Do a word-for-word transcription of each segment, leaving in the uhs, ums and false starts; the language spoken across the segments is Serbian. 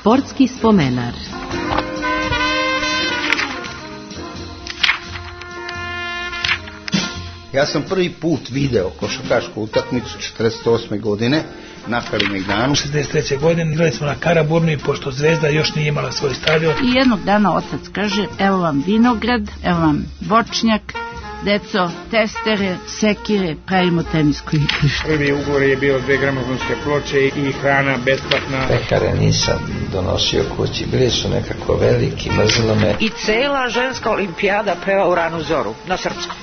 Sportski spomenar. Ja sam prvi put video košarkašku utakmicu četrdeset osme godine na Kalemegdanu. šezdeset treće godine igrali smo na Karaburmi, i pošto Zvezda još nije imala svoj stadion. I jednog dana otac kaže, evo vam vinograd, evo vam voćnjak, deco, testere, sekire, pravimo tenisko igrište. Prvi ugovor je bio dve gramofonske ploče i hrana besplatna. Pekare nisam donosio kući, bili su nekako veliki, mrzilo me. I cela ženska olimpijada peva u ranu zoru, na srpskom.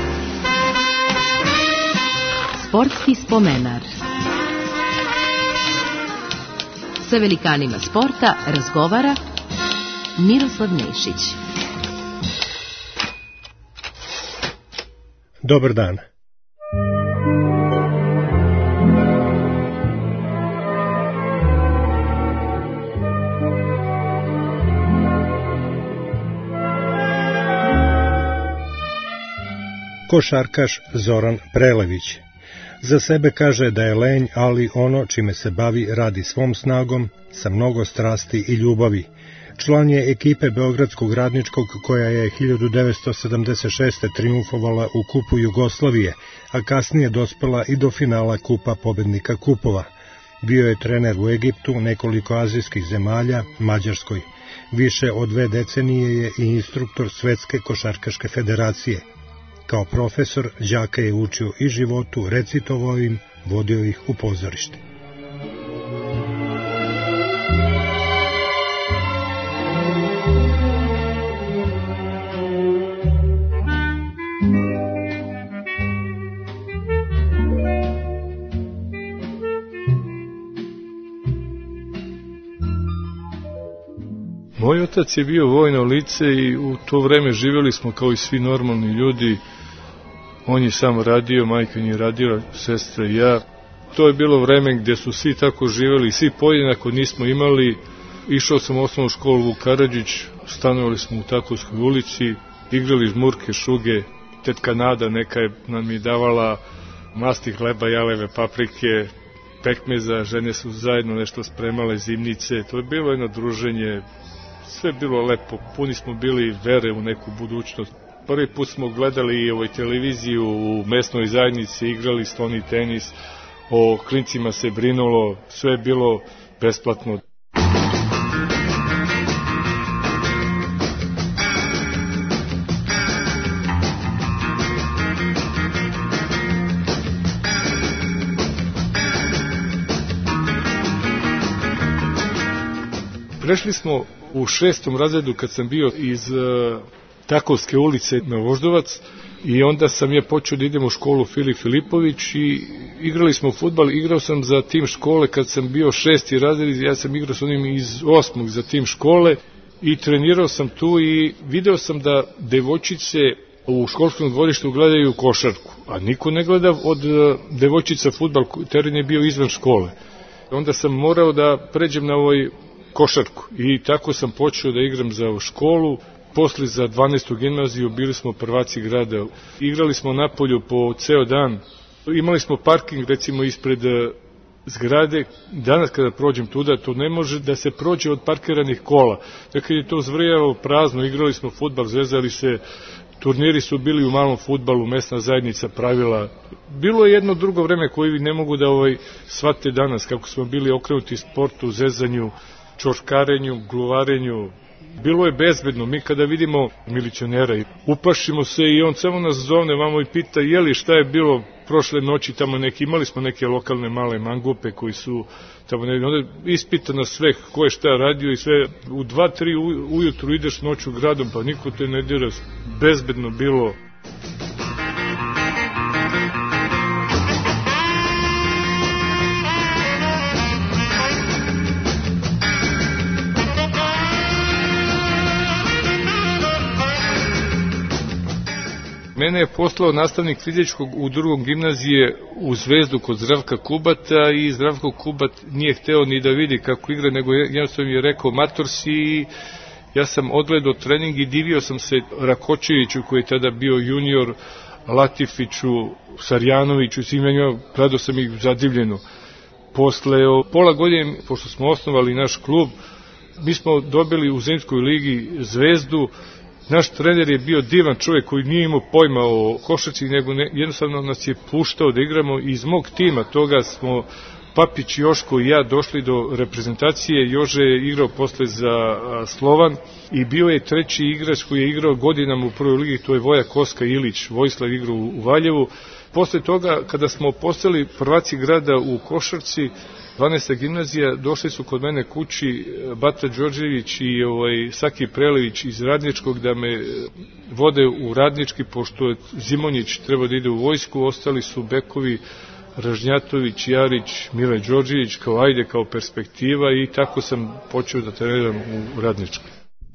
Sportski spomenar. Sa velikanima sporta razgovara Miroslav Nešić. Dobar dan. Košarkaš Zoran Prelević. Za sebe kaže da je lenj, ali ono čime se bavi radi svom snagom, sa mnogo strasti i ljubavi. Član je ekipe Beogradskog radničkog koja je hiljadu devetsto sedamdeset šeste. triumfovala u Kupu Jugoslavije, a kasnije dospela i do finala Kupa pobednika kupova. Bio je trener u Egiptu, nekoliko azijskih zemalja, Mađarskoj. Više od dve decenije je i instruktor Svetske košarkaške federacije. Kao profesor, đaka je učio i životu, recitovao im, vodio ih u pozorište. Moj otac je bio vojno lice i u to vreme živjeli smo kao i svi normalni ljudi. On je samo radio, majka nije radila, sestra i ja. To je bilo vreme gdje su svi tako živjeli, svi podjednako nismo imali. Išao sam u osnovnu školu u Karadžić, stanovali smo u Takovskoj ulici, igrali žmurke, šuge. Tetka Nada neka je nam je davala masti hleba, jaleve, paprike, pekmeza, žene su zajedno nešto spremale, zimnice. To je bilo jedno druženje, sve je bilo lepo, puni smo bili vere u neku budućnost. Prvi put smo gledali ovaj televiziju u mesnoj zajednici, igrali stoni tenis, o klincima se brinulo, sve je bilo besplatno. Prešli smo u šestom razredu kad sam bio iz uh, Takovske ulice na Voždovac i onda sam je počeo da idem u školu Filip Filipović i igrali smo fudbal. Igrao sam za tim škole kad sam bio šesti razred, ja sam igrao s onim iz osmog za tim škole i trenirao sam tu i video sam da devojčice u školskom dvorištu gledaju košarku, a niko ne gleda od devojčica fudbal, teren je bio izvan škole. Onda sam morao da pređem na ovoj košarku i tako sam počeo da igram za školu. Posle za dvanaestu gimnaziju bili smo prvaci grada. Igrali smo napolju po ceo dan. Imali smo parking recimo ispred zgrade. Danas kada prođem tuda, to ne može da se prođe od parkiranih kola. Dakle je to zvrjalo prazno, igrali smo fudbal, zvezali se, turniri su bili u malom fudbalu, mesna zajednica pravila. Bilo je jedno drugo vreme koje vi ne mogu da ovaj shvate danas, kako smo bili okrenuti sportu, zezanju, čoškarenju, gluvarenju. Bilo je bezbedno, mi kada vidimo milicionera uplašimo se i on samo nas zovne vamo i pita je li šta je bilo prošle noći tamo neki, imali smo neke lokalne male mangupe koji su tamo ne, onda ispita nas sve ko je šta radio i sve, u dva, tri ujutru ideš noću gradom pa niko te ne dira, bezbedno bilo. Mene je poslao nastavnik fizičkog u drugom gimnazije u Zvezdu kod Zdravka Kubata i Zdravko Kubat nije hteo ni da vidi kako igra, nego jednostavno mi je rekao mator si i ja sam odgledao trening i divio sam se Rakočeviću koji je tada bio junior, Latifiću, Sarjanoviću, svim njima, gledao sam ih zadivljeno. Posle pola godine, pošto smo osnovali naš klub, Mi smo dobili u Zimskoj ligi Zvezdu. Naš trener je bio divan čovjek koji nije imao pojma o košarci, nego ne, jednostavno nas je puštao da igramo. Iz mog tima toga smo Papić, Joško i ja došli do reprezentacije. Jože je igrao posle za Slovan i bio je treći igrač koji je igrao godinama u prvoj ligi, to je Voja Koska Ilić, Vojislav igrao u Valjevu. Posle toga, kada smo postali prvaci grada u košarci, dvanaesta gimnazija, došli su kod mene kući Bata Đorđević i ovaj, Saki Prelević iz Radničkog da me vode u Radnički, pošto je Zimonjić treba da ide u vojsku, ostali su bekovi Ražnjatović, Jarić, Mile Đorđević, kao ajde, kao perspektiva, i tako sam počeo da treniram u Radničkoj.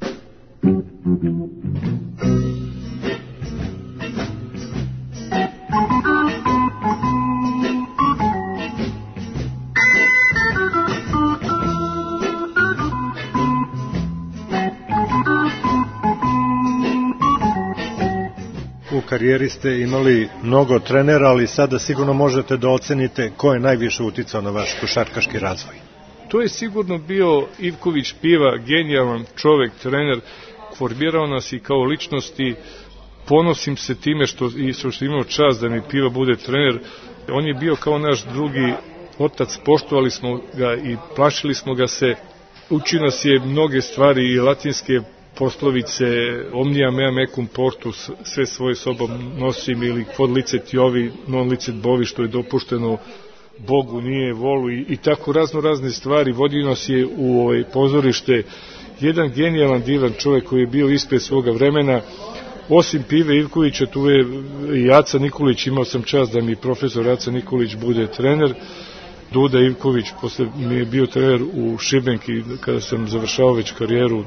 U karijeri ste imali mnogo trenera, ali sada sigurno možete da ocenite ko je najviše uticao na vaš košarkaški razvoj. To je sigurno bio Ivković Piva, genijalan čovek, trener, formirao nas i kao ličnosti. Ponosim se time što, što što imao čast da mi Piva bude trener. On je bio kao naš drugi otac, poštovali smo ga i plašili smo ga se. Učio nas je mnoge stvari i latinske poslovice, omnia mea mecum portus, sve svoje sobom nosim, ili quod licet Jovi, non licet bovi, što je dopušteno Bogu, nije volu, i, i tako razno razne stvari. Vodio nas je u ovaj pozorište. Jedan genijalan, divan čovjek koji je bio ispred svoga vremena. Osim Pive Ivkovića, tu je i Aca Nikolić, imao sam čast da mi profesor Aca Nikolić bude trener. Duda Ivković, posle mi je bio trener u Šibenki kada sam završao već karijeru.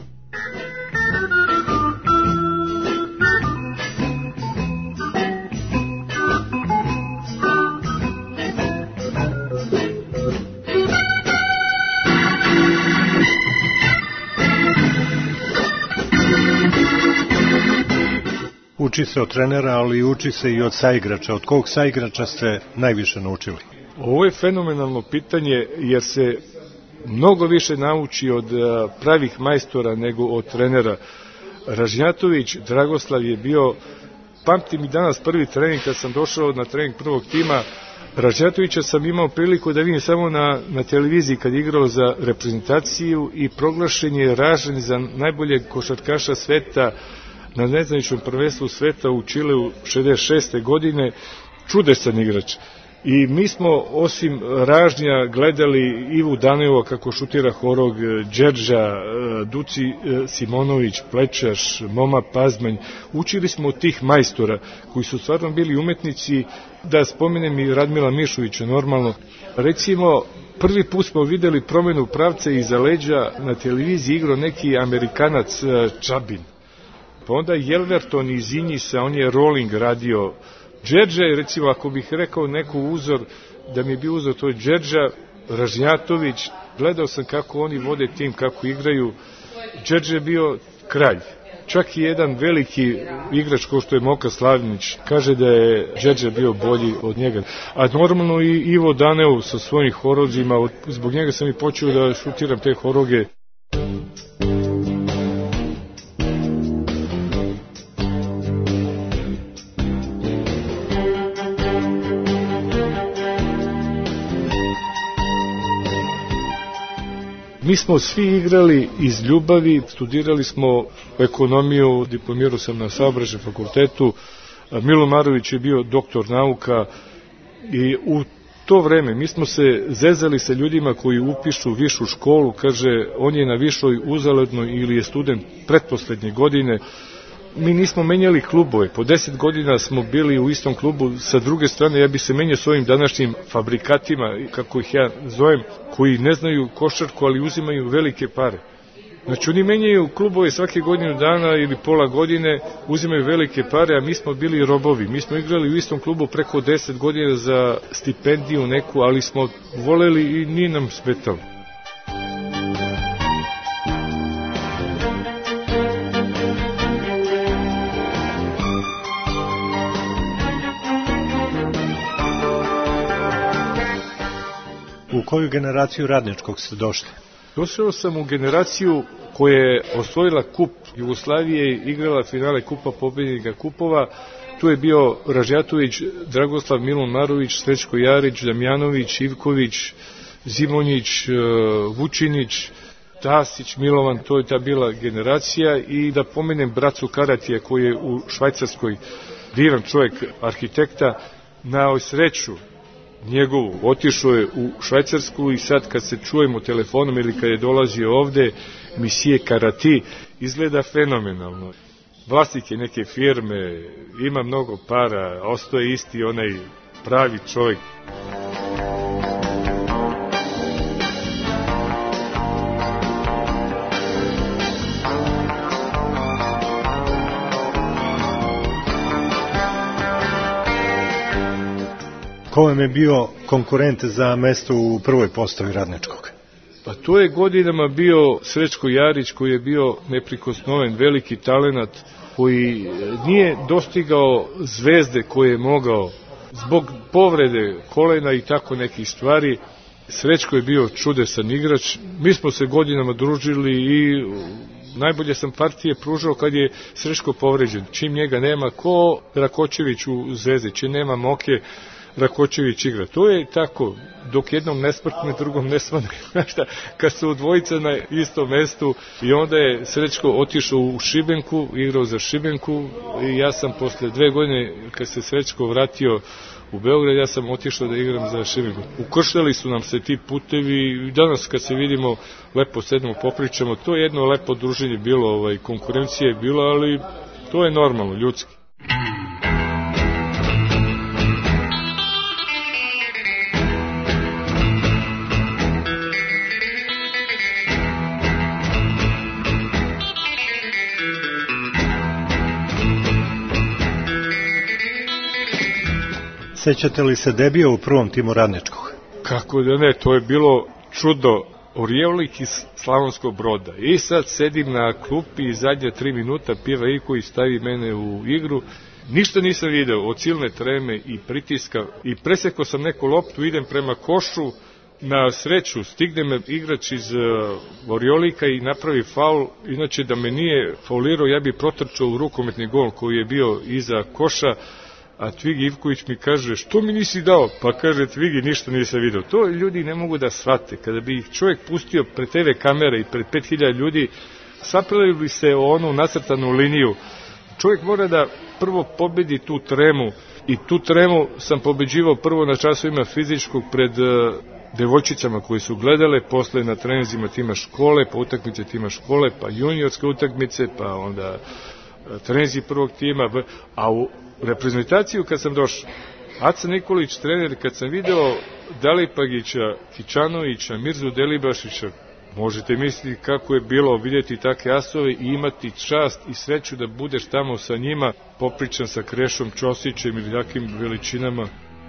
Uči se od trenera, ali uči se i od saigrača. Od kog saigrača ste najviše naučili? Ovo je fenomenalno pitanje, jer se mnogo više nauči od pravih majstora nego od trenera. Ražnjatović Dragoslav je bio, pamtim i danas prvi trening kad sam došao na trening prvog tima, Ražnjatovića sam imao priliku da vidim samo na, na televiziji kad je igrao za reprezentaciju i proglašen je Ražen za najboljeg košarkaša sveta na nezvaničnom prvenstvu sveta u Čileu šezdeset šeste godine, čudesan igrač. I mi smo osim Ražnja gledali Ivu Daneva kako šutira horog, Đerđa, Duci Simonović, Plečaš, Moma Pazmanj. Učili smo od tih majstora koji su stvarno bili umetnici. Da spomenem i Radmila Mišovića, normalno. Recimo, prvi put smo videli promenu pravca iza leđa, na televiziji igrao neki Amerikanac Čabin. Pa onda Jelverton iz Injisa, on je rolling radio. Đerđa je, recimo, ako bih rekao neku uzor, da mi je bio uzor, to je Đerđa, Ražnjatović. Gledao sam kako oni vode tim, kako igraju. Đerđa je bio kralj. Čak i jedan veliki igrač kao što je Moka Slavnić kaže da je Đerđa bio bolji od njega. A normalno i Ivo Daneu sa svojim horozima, zbog njega sam i počeo da šutiram te horoge. Mi smo svi igrali iz ljubavi, studirali smo ekonomiju, diplomirao sam na Saobraćajnom fakultetu, Milo Marović je bio doktor nauka i u to vreme mi smo se zezali sa ljudima koji upišu višu školu, kaže on je na višoj uzalednoj ili je student pretposlednje godine. Mi nismo menjali klubove, po deset godina smo bili u istom klubu. Sa druge strane, ja bi se menjao s ovim današnjim fabrikatima, kako ih ja zovem, koji ne znaju košarku, ali uzimaju velike pare. Znači, oni menjaju klubove svake godinu dana ili pola godine, uzimaju velike pare, a mi smo bili robovi. Mi smo igrali u istom klubu preko deset godina za stipendiju neku, ali smo voleli i nije nam smetalo. U koju generaciju Radničkog ste došli? Došao sam u generaciju koja je osvojila kup Jugoslavije i igrala finale kupa pobednika kupova. Tu je bio Ražjatović, Dragoslav, Milun Marović, Srećko Jarić, Damjanović, Ivković, Zimonjić, Vučinić, Tasić, Milovan, to je ta bila generacija. I da pomenem bracu Karatija koji je u Švajcarskoj divan čovjek, arhitekta, na sreću njegovu otišao je u Švajcarsku i sad kad se čujemo telefonom ili kad je dolazio ovde, Misije Karati, izgleda fenomenalno. Vlasnik je neke firme, ima mnogo para, ostaje isti onaj pravi čovjek. Ko vam je bio konkurent za mesto u prvoj postavi Radničkog? Pa to je godinama bio Srećko Jarić koji je bio neprikosnoven, veliki talenat koji nije dostigao zvezde koje je mogao zbog povrede kolena i tako nekih stvari. Srećko je bio čudesan igrač, mi smo se godinama družili i najbolje sam partije pružao kad je Srećko povređen. Čim njega nema, ko Rakočević u Zvezdi, čim nema Moke, Rakočević igra. To je tako, dok jednom ne smrtne, drugom ne svane. Kad su dvojica na istom mestu i onda je Srećko otišao u Šibenku, igrao za Šibenku i ja sam posle dve godine, kad se Srećko vratio u Beograd, ja sam otišao da igram za Šibenku. Ukrštali su nam se ti putevi i danas kad se vidimo, lepo sedemo, popričamo, to je jedno lepo druženje bilo, ovaj, konkurencija je bila, ali to je normalno, ljudski. Sećate li se debija u prvom timu Radničkog? Kako da ne, to je bilo čudo. Orjevlik iz Slavonskog Broda. I sad sedim na klupi i zadnja tri minuta pjeva Iko i stavi mene u igru. Ništa nisam video od silne treme i pritiska i presekao sam neku loptu, idem prema košu, na sreću stigne me igrač iz uh, Orjolika i napravi faul, inače da me nije faulirao ja bi protrčao u rukometni gol koji je bio iza koša. A Tvigi Ivković mi kaže, što mi nisi dao? Pa kaže, Tvigi, ništa nisam video. To ljudi ne mogu da shvate. Kada bi ih čovjek pustio pred te ve kamere i pred pet hiljada ljudi, sapravili bi se o onu nacrtanu liniju. Čovjek mora da prvo pobedi tu tremu i tu tremu sam pobeđivao prvo na časovima fizičkog pred uh, devojčicama koji su gledale, posle na treninzima tima škole, pa utakmice tima škole, pa juniorske utakmice, pa onda uh, treninzi prvog tima, a u reprezentaciju kad sam došao, Aca Nikolić, trener, kad sam video Dalipagića, Kičanovića, Mirzu Delibašića, možete misliti kako je bilo vidjeti takve asove i imati čast i sreću da budeš tamo sa njima, popričan sa Krešom Ćosićem ili jakim veličinama.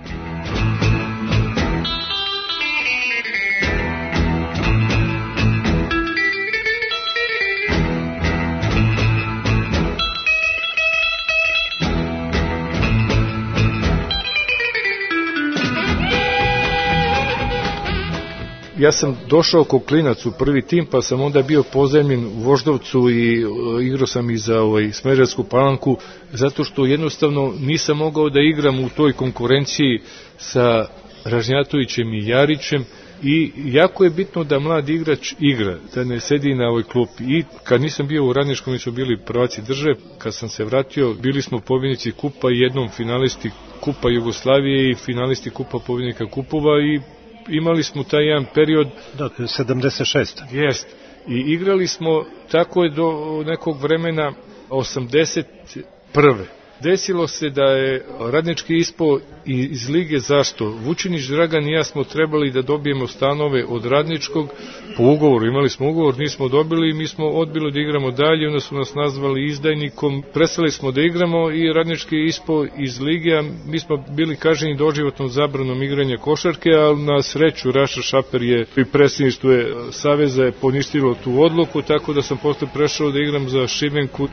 Ja sam došao kao klinac u prvi tim, pa sam onda bio pozajmljen u Voždovcu i igrao sam i za ovaj, Smederevsku Palanku, zato što jednostavno nisam mogao da igram u toj konkurenciji sa Ražnjatovićem i Jarićem i jako je bitno da mlad igrač igra, da ne sedi na ovoj klupi. I kad nisam bio u Radničkom, mi smo bili prvaci države, kad sam se vratio, bili smo pobjednici kupa i jednom finalisti kupa Jugoslavije i finalisti kupa pobjednika kupova i imali smo taj jedan period... Da, sedamdeset šest. Jest. I igrali smo tako je do nekog vremena osamdeset prve. Desilo se da je Radnički ispao iz lige. Zašto? Vučinić, Dragan i ja smo trebali da dobijemo stanove od Radničkog po ugovoru. Imali smo ugovor, nismo dobili i mi smo odbili da igramo dalje. Onda su nas nazvali izdajnikom. Prestali smo da igramo i Radnički je ispao iz lige. A mi smo bili kažnjeni doživotnom zabranom igranja košarke, ali na sreću Raša Šaper je i predsjedništvo je Saveza je poništilo tu odluku, tako da sam posle prešao da igram za Šibenku.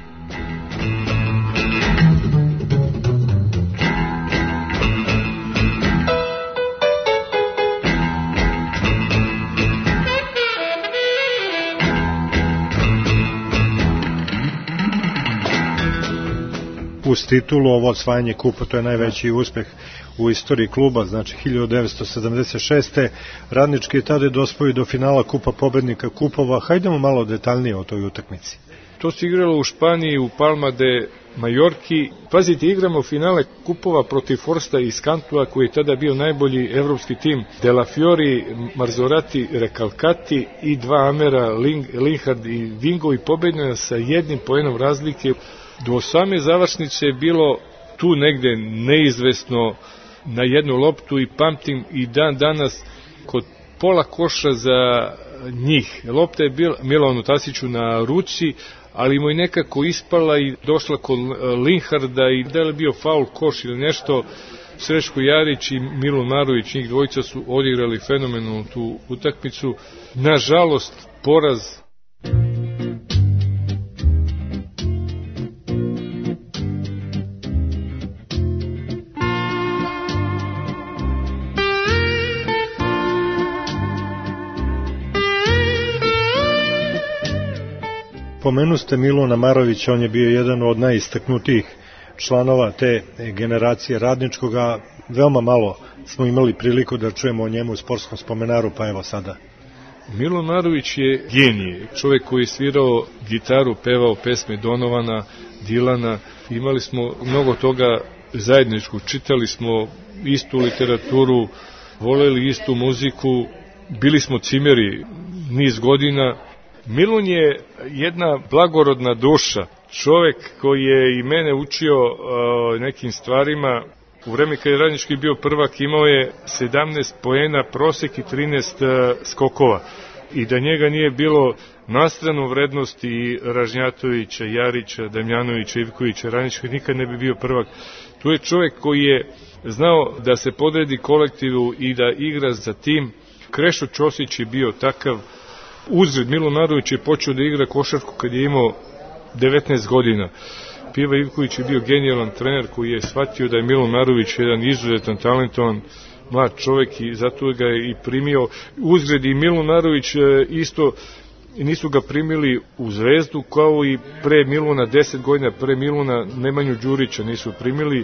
uz titulu. Ovo osvajanje kupa, to je najveći uspeh u istoriji kluba, znači hiljadu devetsto sedamdeset šeste. Radnički je tada dospio do finala Kupa pobednika kupova. Hajdemo malo detaljnije o toj utakmici. To se igralo u Španiji, u Palma de Majorki. Pazite, igramo finale kupova protiv Forsta iz Cantua, koji je tada bio najbolji evropski tim. De La Fiori, Marzorati, Recalcati i dva Amera, Linhard i Vingo, i pobedljena sa jednim poenom razlike. Do same završnice je bilo tu negde neizvesno na jednu loptu, i pamtim i dan danas kod pola koša za njih. Lopta je bila Milanu Tasiću na ruci, ali mu je nekako ispala i došla kod Linharda, i da li bio faul, koš ili nešto. Srećko Jarić i Milo Marović, njih dvojica su odigrali fenomenalnu tu utakmicu. Nažalost, poraz. Pomenu ste Miluna Marovića, on je bio jedan od najistaknutijih članova te generacije Radničkoga. Veoma malo smo imali priliku da čujemo o njemu u sportskom spomenaru, pa evo sada. Milun Marović je genije, čovjek koji je svirao gitaru, pevao pesme Donovana, Dilana. Imali smo mnogo toga zajedničku, čitali smo istu literaturu, voleli istu muziku, bili smo cimeri niz godina. Milun je jedna blagorodna duša, čovjek koji je i mene učio uh, nekim stvarima. U vreme kad je Radnički bio prvak, imao je sedamnaest poena, prosek i trinaest uh, skokova. I da njega nije bilo na stranu vrednosti Ražnjatovića, Jarića, Damjanovića, Ivkovića, Radnički nikad ne bi bio prvak. Tu je čovjek koji je znao da se podredi kolektivu i da igra za tim. Krešo Ćosić je bio takav. Uzred, Milun Marović je počeo da igra košarku kad je imao devetnaest godina. Piva Ivković je bio genijalan trener koji je shvatio da je Milun Marović jedan izuzetan, talentovan mlad čovjek, i zato ga je i primio. Uzred i Milun Marović isto nisu ga primili u Zvezdu, kao i pre Miluna, deset godina pre Miluna, Nemanju Đurića nisu primili.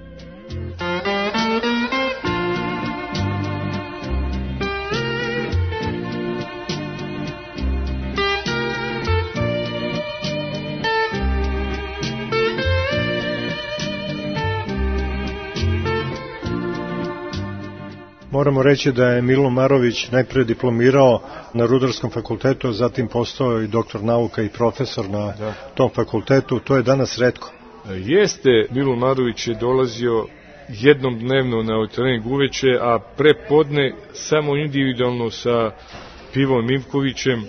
Moramo reći da je Milun Marović najprije diplomirao na Rudarskom fakultetu, a zatim postao i doktor nauka i profesor na da. tom fakultetu. To je danas retko. Jeste, Milun Marović je dolazio jednom dnevno na trening uveče, a prepodne samo individualno sa Pivom Ivkovićem,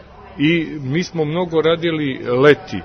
i mi smo mnogo radili leti.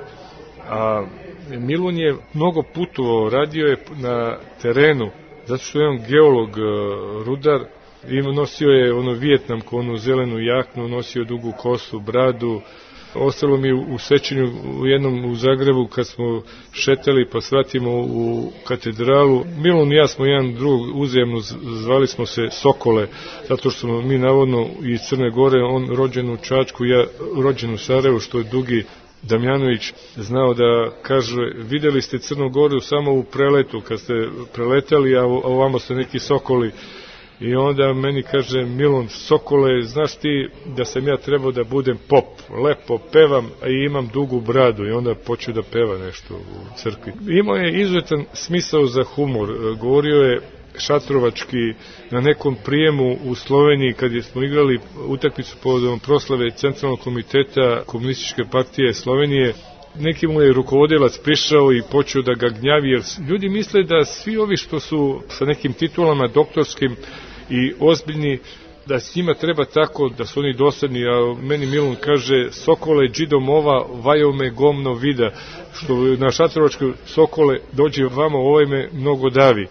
A Milun je mnogo putovao, radio je na terenu, zato što je on geolog, rudar, i nosio je ono vijetnamku, onu zelenu jaknu, nosio dugu kosu, bradu. Ostalo mi u sećanju u jednom u Zagrebu kad smo šetali pa svratimo u katedralu. Milun i ja smo jedan drugog uzajemno zvali smo se Sokole, zato što smo mi navodno iz Crne Gore, on rođen u Čačku, ja rođen u Sarajevu, što je Dugi Damjanović znao da kaže, videli ste Crnu Goru samo u preletu, kad ste preletali, a ovamo ste neki sokoli. I onda meni kaže Milun, Sokole, znaš ti da sam ja trebao da budem pop, lepo pevam, a i imam dugu bradu. I onda počeo da peva nešto u crkvi. Imao je izuzetan smisao za humor, govorio je šatrovački na nekom prijemu u Sloveniji kad smo igrali utakmicu povodom proslave Centralnog komiteta Komunističke partije Slovenije. Neki mu je rukovodilac prišao i počeo da ga gnjavi, jer ljudi misle da svi ovi što su sa nekim titulama doktorskim i ozbiljni, da s njima treba tako, da su oni dosadni, a meni Milun kaže, Sokole, džidom-ova, vajo me gomno vida, što na šatrovačkoj Sokole dođe vamo, ovaj me mnogo davi.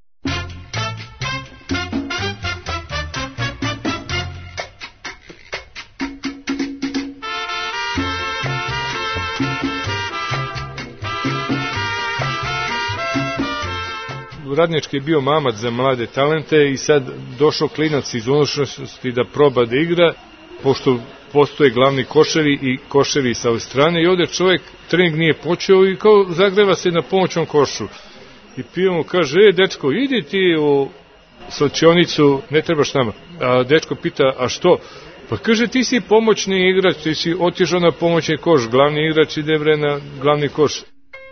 Radnički je bio mamac za mlade talente i sad došao klinac iz unutrašnjosti da proba da igra, pošto postoje glavni koševi i koševi sa ove strane i ovdje čovjek trening nije počeo i kao zagreva se na pomoćnom košu. I Pio mu kaže, e, dečko, idi ti u slačionicu, ne trebaš nama. A dečko pita, a što? Pa kaže, ti si pomoćni igrač, ti si otišao na pomoćni koš, glavni igrač ide bre na glavni koš.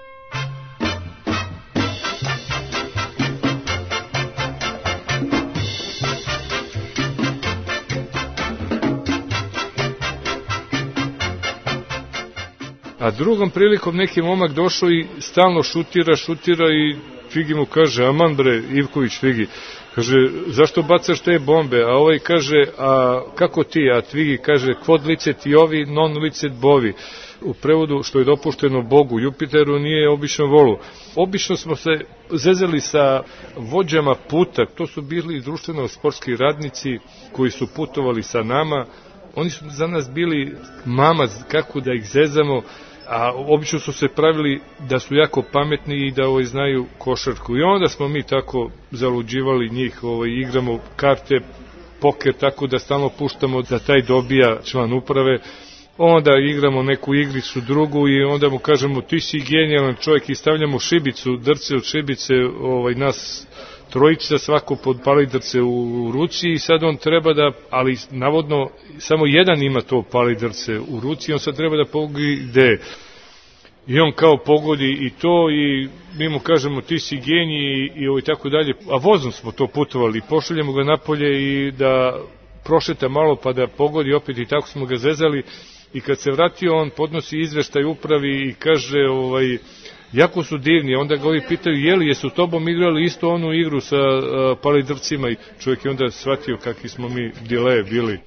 A drugom prilikom neki momak došao i stalno šutira, šutira i Figi mu kaže, aman bre, Ivković Figi, kaže, zašto bacaš te bombe? A ovaj kaže, a kako ti? A Tvigi kaže, kvod licet i ovi, non licet bovi. U prevodu, što je dopušteno Bogu, Jupiteru, nije obično volu. Obično smo se zezali sa vođama puta, to su bili društveno sportski radnici koji su putovali sa nama. Oni su za nas bili mamac, kako da ih zezamo, a obično su se pravili da su jako pametni i da ovaj, znaju košarku. I onda smo mi tako zaluđivali njih, ovaj, igramo karte, poker, tako da stalno puštamo da taj dobija član uprave. Onda igramo neku igricu drugu i onda mu kažemo, ti si genijalan čovjek, i stavljamo šibicu, drce od šibice, ovaj, nas trojica, svako podpali drce u ruci i sad on treba da, ali navodno samo jedan ima to pali drce u ruci i on sad treba da pogodi gde. I on kao pogodi i to i mi mu kažemo ti si genij i, i ovo i tako dalje. A vozom smo to putovali, pošaljemo ga napolje i da prošeta malo pa da pogodi opet i tako smo ga zezali. I kad se vratio on podnosi izveštaj upravi i kaže ovaj, jako su divni, onda ga ovi pitaju, jeli, jesu tobom igrali isto onu igru sa uh, palidrcima i čovjek je onda shvatio kakvi smo mi dileje bili.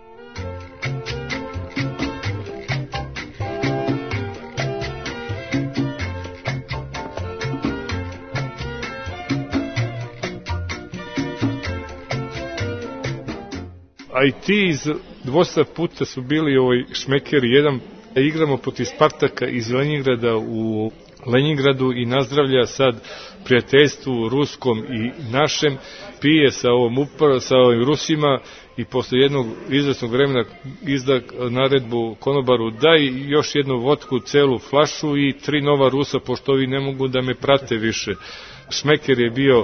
A i ti iz dvosta puta su bili ovaj šmekeri, jedan igramo protiv Spartaka iz Leningrada u Leningradu i nazdravlja sad prijateljstvu ruskom i našem, pije sa ovom upra, sa ovim Rusima i posle jednog izvesnog vremena izda naredbu konobaru, daj još jednu vodku, celu flašu i tri nova Rusa, pošto ovi ne mogu da me prate više. Šmeker je bio...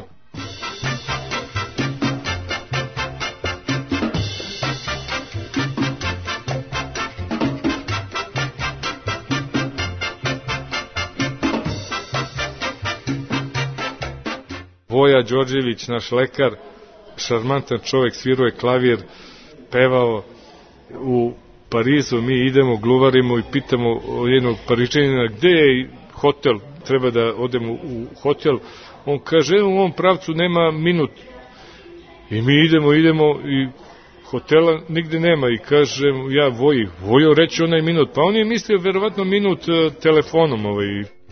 Voja Đorđević, naš lekar, šarmantan čovjek, svirao je klavir, pevao. U Parizu mi idemo, gluvarimo i pitamo jednog Paričanina gde je hotel, treba da odemo u hotel. On kaže, u ovom pravcu nema minut. I mi idemo, idemo i hotela nigde nema i kažem, ja Voji, Vojo reći onaj minut. Pa on je mislio verovatno minut telefonom ovaj.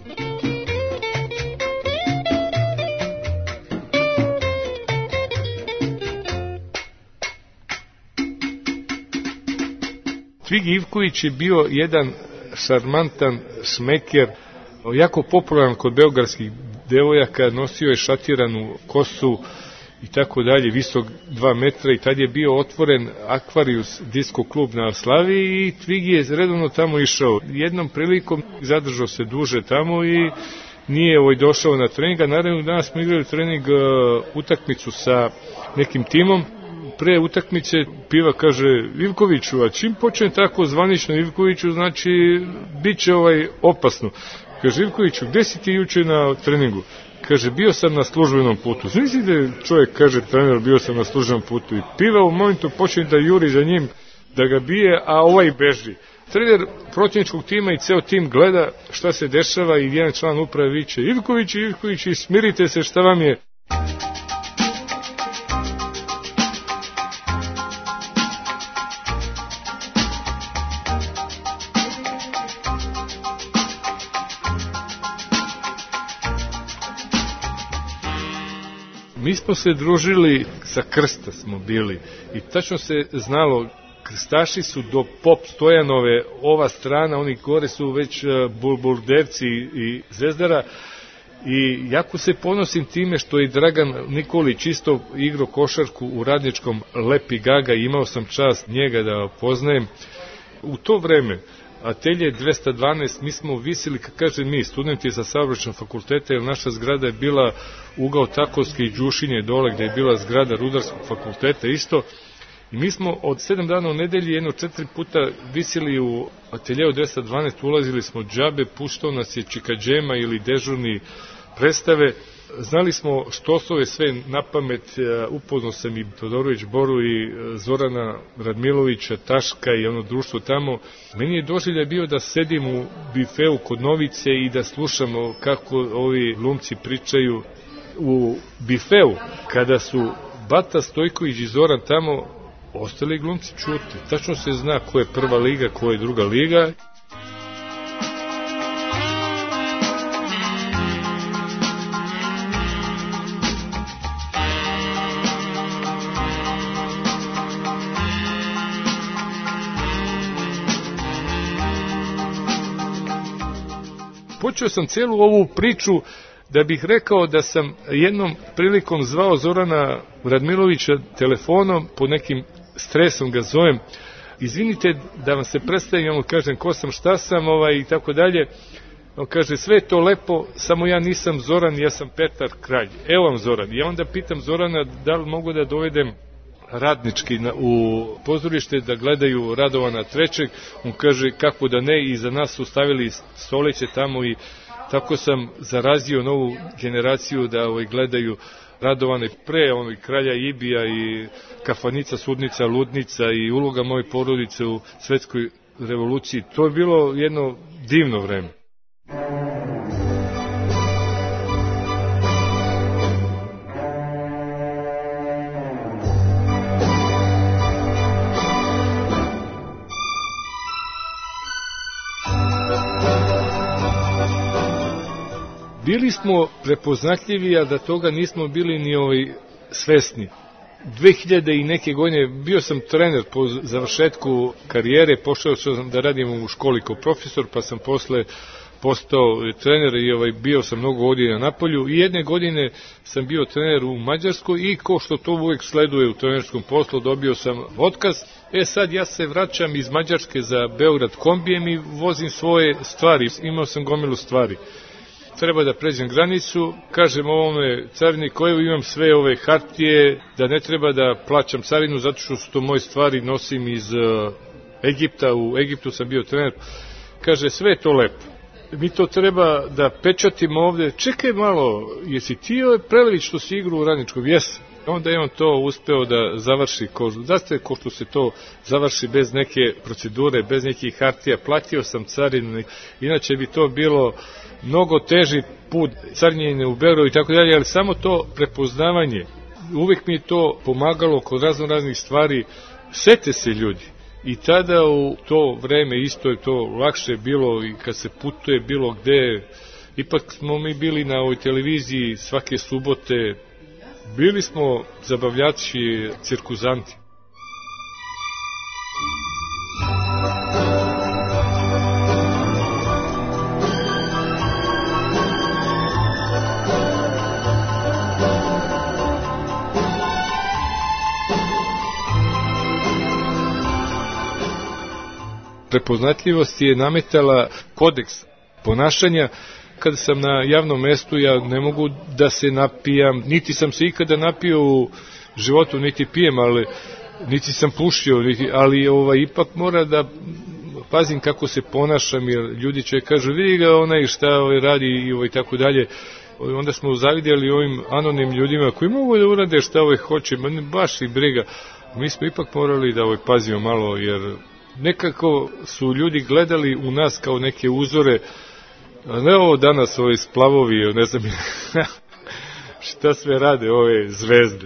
Figi Ivković je bio jedan šarmantan šmeker, jako popularan kod beogradskih devojaka, nosio je šatiranu kosu i tako dalje, visok dva metra i tad je bio otvoren Aquarius disko klub na Slaviji i Tvigi je redovno tamo išao. Jednom prilikom zadržao se duže tamo i nije ovaj došao na trening, a naravno danas smo igrali trening uh, utakmicu sa nekim timom. Pre utakmice Piva kaže Ivkoviću, a čim počne tako zvanično Ivkoviću, znači bit će ovaj opasno. Kaže Ivkoviću, gde si ti juče na treningu? Kaže, bio sam na službenom putu. Znači da čovjek kaže, trener, bio sam na službenom putu. I Piva u momentu počne da juri za njim, da ga bije, a ovaj beži. Trener protivničkog tima i ceo tim gleda šta se dešava i jedan član uprave viče Ivković, Ivković, smirite se, šta vam je? Mi smo se družili, sa Krsta smo bili i tačno se znalo, krstaši su do Pop Stojanove, ova strana, oni gore su već Bulburdevci i Zvezdara I jako se ponosim time što je Dragan Nikolić isto igrao košarku u Radničkom Lepi Gaga i imao sam čast njega da poznajem. U to vreme Atelje dvesta dvanaest, mi smo visili, kako kažem mi, studenti sa Saobraćajnog fakulteta, jer naša zgrada je bila ugao Takovske i Đušinje dole, gde je bila zgrada Rudarskog fakulteta isto. I mi smo od sedam dana u nedelji jedno četiri puta visili u Ateljeu dvesta dvanaest, ulazili smo džabe, puštao nas je čikadžema ili dežurni predstave. Znali smo štosove sve na pamet, upoznao sam i Todorović Boru i Zorana Radmilovića, Taška i ono društvo tamo. Meni je doživljaj bio da sedim u bifeu kod Novice i da slušamo kako ovi glumci pričaju u bifeu. Kada su Bata Stojković i Zoran tamo, ostali glumci čute. Tačno se zna ko je prva liga, ko je druga liga. Počeo sam celu ovu priču da bih rekao da sam jednom prilikom zvao Zorana Radmilovića telefonom, po nekim stresom ga zovem, izvinite da vam se predstavim, ja mu kažem ko sam, šta sam ovaj, i tako dalje. On kaže, sve je to lepo, samo ja nisam Zoran, ja sam Petar Kralj. Evo vam Zoran. Ja onda pitam Zorana da li mogu da dovedem Radnički u pozorište da gledaju Radovana trećeg. On kaže kako da ne, i za nas su stavili stolice tamo i tako sam zarazio novu generaciju da ovaj, gledaju Radovane pre ovaj, Kralja Ibija i Kafanica, Sudnica, Ludnica i uloga moje porodice u svetskoj revoluciji. To je bilo jedno divno vreme. Bili smo prepoznatljivi, a da toga nismo bili ni ovaj svesni. dve hiljade i neke godine bio sam trener po završetku karijere, pošao sam da radim u školi kao profesor, pa sam posle postao trener i ovaj, bio sam mnogo godina na polju i jedne godine sam bio trener u Mađarskoj i ko što to uvek sleduje u trenerskom poslu, dobio sam otkaz. E sad ja se vraćam iz Mađarske za Beograd kombijem i vozim svoje stvari, imao sam gomilu stvari. Treba da pređem granicu, kažem ovome cariniku, evo imam sve ove hartije, da ne treba da plaćam carinu zato što su to moje stvari, nosim iz uh, Egipta, u Egiptu sam bio trener. Kaže, sve je to lepo, mi to treba da pečatimo ovde, čekaj malo, jesi ti ovaj Prelević što si igrao u Radničkom? Jesam. Onda je on to uspeo da završi, da ste ko što se to završi bez neke procedure, bez nekih hartija, platio sam carinu, inače bi to bilo mnogo teži put carinjenja u Beogradu i tako dalje, ali samo to prepoznavanje, uvek mi je to pomagalo kod razno raznih stvari, sete se ljudi. I tada u to vreme isto je to lakše bilo i kad se putuje bilo gde, ipak smo mi bili na ovoj televiziji svake subote, bili smo zabavljači, cirkuzanti. Prepoznatljivost je nametala kodeks ponašanja. Kada sam na javnom mestu, ja ne mogu da se napijam, niti sam se ikada napio u životu, niti pijem, ali niti sam pušio, niti, ali ovaj, ipak mora da pazim kako se ponašam, jer ljudi će kažu, vidi ga onaj šta ovaj, radi i ovaj, tako dalje. Onda smo zavidjeli ovim anonimnim ljudima koji mogu da urade šta ovaj hoće, baš i briga. Mi smo ipak morali da ovaj, pazimo malo, jer nekako su ljudi gledali u nas kao neke uzore, a ne ovo danas ove splavovi, ne znam šta sve rade ove zvezde.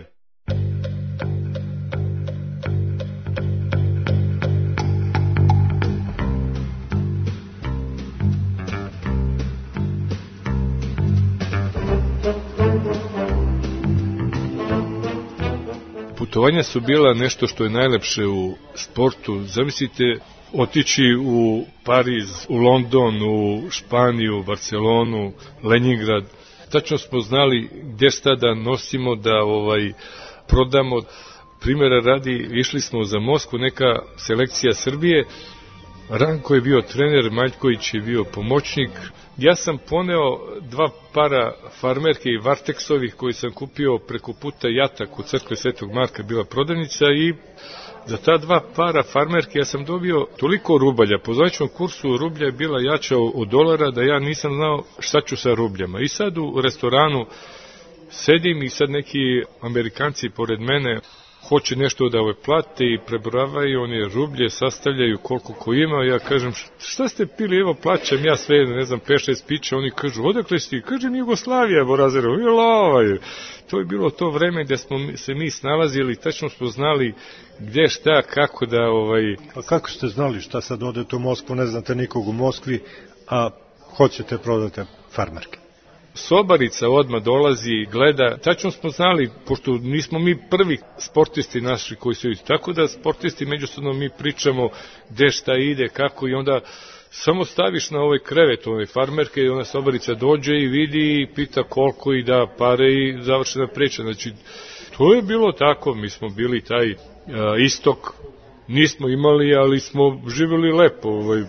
Putovanja su bila nešto što je najlepše u sportu. Zamislite otići u Pariz, u London, u Španiju, Barcelonu, Leningrad. tačno smo znali gdje šta da nosimo, da ovaj prodamo. Primjera radi, išli smo za Moskvu, neka selekcija Srbije, Ranko je bio trener, Maljković je bio pomoćnik. Ja sam poneo dva para farmerke i Varteksovih koji sam kupio preko puta Jatak u crkve Svetog Marka, bila prodavnica, i za ta dva para farmerke ja sam dobio toliko rubalja. Po zvačnom kursu rublja je bila jača od dolara da ja nisam znao šta ću sa rubljama. I sad u restoranu sedim i sad neki Amerikanci pored mene hoće nešto da ove plate i prebrojavaju one rublje, sastavljaju koliko ko ima. Ja kažem, šta ste pili, evo plaćam ja sve, ne znam, pet šest pića. Oni kažu, odakle si? Kažem, Jugoslavija, Borazero, ovaj. To je bilo to vreme gde smo se mi snalazili, tačno smo znali gde, šta, kako da... Ovaj... A kako ste znali šta sad odete u Moskvu, ne znate nikog u Moskvi, a hoćete prodate farmerke? Sobarica odmah dolazi i gleda, tačno smo znali, pošto nismo mi prvi sportisti naši koji su, tako da sportisti međusobno mi pričamo gde šta ide, kako, i onda samo staviš na ovaj krevet ove farmerke i ona sobarica dođe i vidi i pita koliko i da pare i završena priča. Znači, to je bilo tako, mi smo bili taj a, istok, nismo imali, ali smo živjeli lepo, ovaj.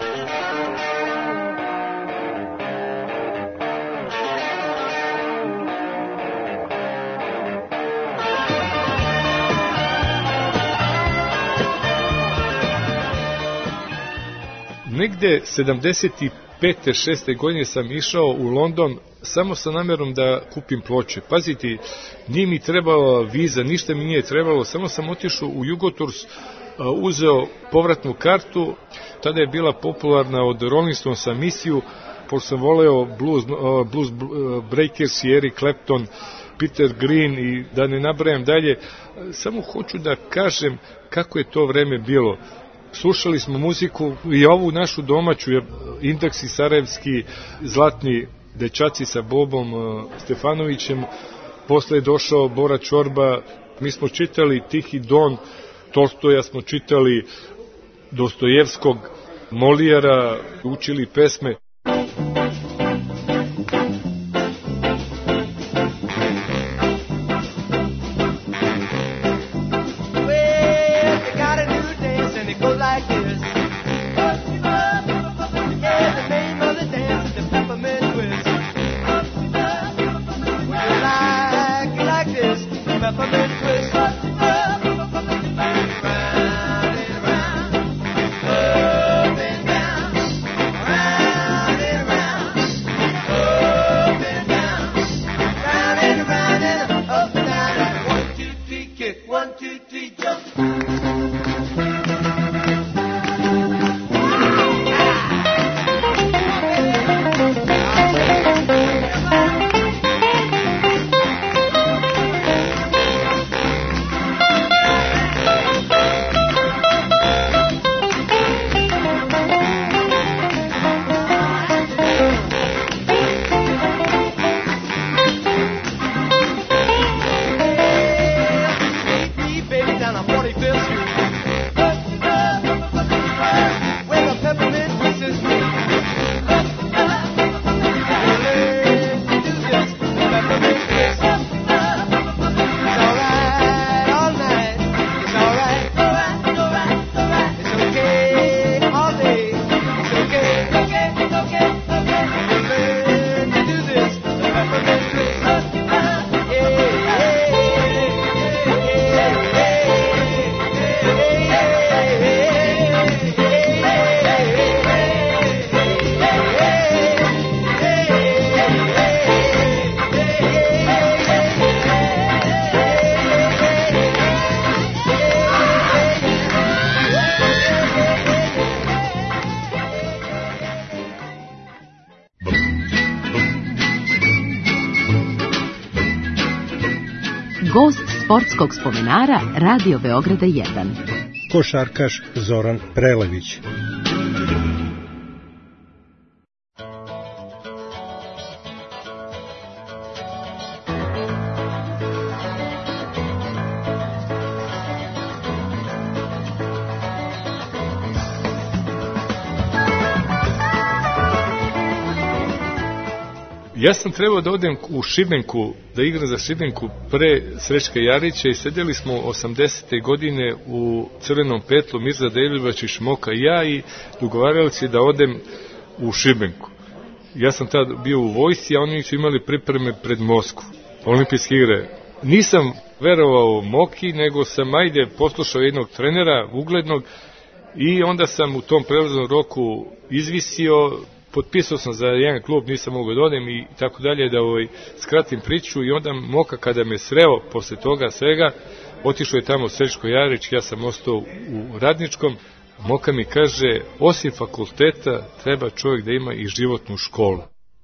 Negde sedamdeset pete šeste godine sam išao u London samo sa namerom da kupim ploče. Pazite, nije mi trebala viza, ništa mi nije trebalo, samo sam otišao u Jugotours, uzeo povratnu kartu, tada je bila popularna od Rolling Stonesa misiju, pošto sam voleo blues, blues breakers i Eric Clapton, Peter Green i da ne nabrajam dalje, samo hoću da kažem kako je to vreme bilo. Slušali smo muziku i ovu našu domaću, Indeksi sarajevski, Zlatni dečaci sa Bobom Stefanovićem, posle je došao Bora Čorba, mi smo čitali Tihi Don, Tolstoja smo čitali, Dostojevskog, Molijara, učili pesme. Gost sportskog spomenara Radio Beograda jedan. Košarkaš Zoran Prelević. Ja sam trebao da odem u Šibenku, da igram za Šibenku pre Srećka Jarića i sedeli smo osamdesete godine u Crvenom petlu, Mirza Devljivačić, Moka i ja, i dogovarali se da odem u Šibenku. Ja sam tad bio u vojsci, a oni su imali pripreme pred Moskvu, olimpijske igre. Nisam verovao Moki, nego sam ajde poslušao jednog trenera, uglednog, i onda sam u tom prelaznom roku izvisio, potpisao sam za jedan klub, nisam mogao da odem i tako dalje, da ovaj, skratim priču, i onda Moka kada me sreo posle toga svega, otišao je tamo Srećko Jarić, ja sam ostao u Radničkom. Moka mi kaže, osim fakulteta treba čovjek da ima i životnu školu.